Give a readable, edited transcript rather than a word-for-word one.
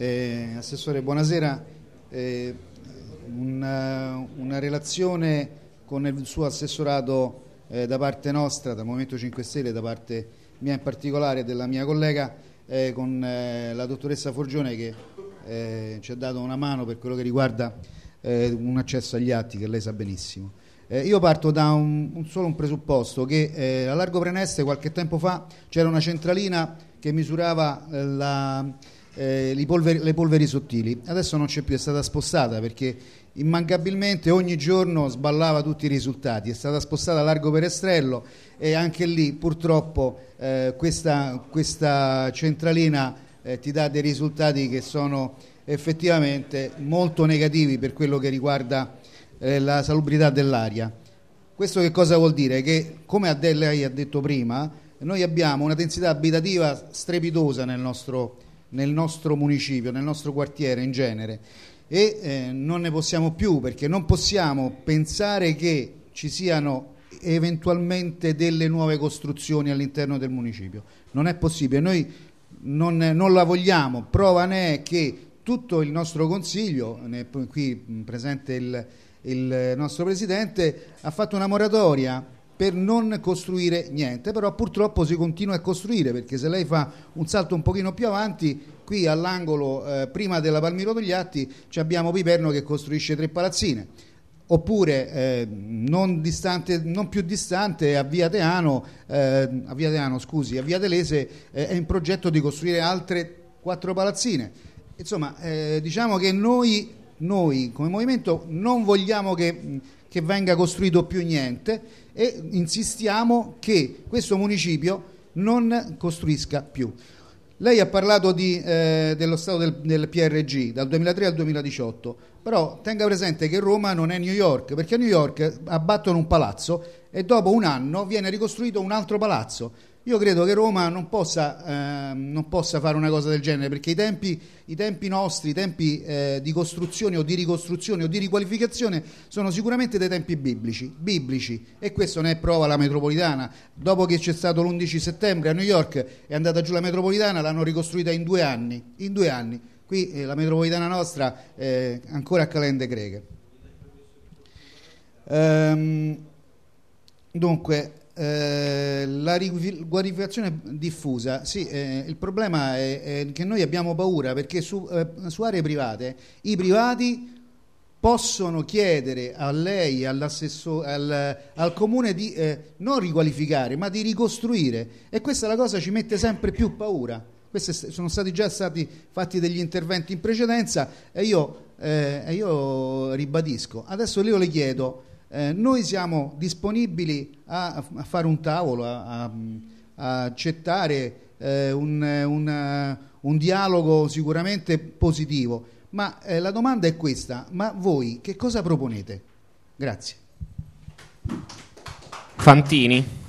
Assessore, buonasera. Una relazione con il suo assessorato da parte nostra, dal Movimento 5 Stelle, da parte mia in particolare e della mia collega, con la dottoressa Forgione, che ci ha dato una mano per quello che riguarda un accesso agli atti, che lei sa benissimo. Io parto da solo un presupposto, che a Largo Preneste qualche tempo fa c'era una centralina che misurava le polveri sottili. Adesso non c'è più, è stata spostata perché immancabilmente ogni giorno sballava tutti i risultati. È stata spostata a Largo Perestrello e anche lì purtroppo questa centralina ti dà dei risultati che sono effettivamente molto negativi per quello che riguarda la salubrità dell'aria. Questo che cosa vuol dire? Che, come lei ha detto prima, noi abbiamo una densità abitativa strepitosa nel nostro municipio, nel nostro quartiere in genere, e non ne possiamo più, perché non possiamo pensare che ci siano eventualmente delle nuove costruzioni all'interno del municipio. Non è possibile, noi non la vogliamo. Prova ne è che tutto il nostro consiglio, qui presente il nostro presidente, ha fatto una moratoria per non costruire niente, però purtroppo si continua a costruire, perché se lei fa un salto un pochino più avanti, qui all'angolo prima della Palmiro Togliatti abbiamo Piperno che costruisce 3 palazzine, oppure non più distante a Via Telese è in progetto di costruire altre 4 palazzine. Insomma, diciamo che noi come movimento non vogliamo che venga costruito più niente, e insistiamo che questo municipio non costruisca più. Lei ha parlato dello stato del PRG dal 2003 al 2018, però tenga presente che Roma non è New York, perché a New York abbattono un palazzo e dopo un anno viene ricostruito un altro palazzo. Io credo che Roma non possa fare una cosa del genere, perché i tempi nostri, i tempi di costruzione o di ricostruzione o di riqualificazione sono sicuramente dei tempi biblici, e questo ne è prova la metropolitana. Dopo che c'è stato l'11 settembre a New York è andata giù la metropolitana, l'hanno ricostruita in 2 anni. Qui la metropolitana nostra è ancora a calende greche. Dunque, la riqualificazione diffusa, sì, il problema è che noi abbiamo paura, perché su aree private i privati possono chiedere a lei, all'assessore, al comune di non riqualificare ma di ricostruire, e questa la cosa ci mette sempre più paura. Questi sono già stati fatti degli interventi in precedenza, e io ribadisco, adesso io le chiedo, noi siamo disponibili a fare un tavolo, a accettare un dialogo sicuramente positivo, ma la domanda è questa: ma voi che cosa proponete? Grazie. Fantini.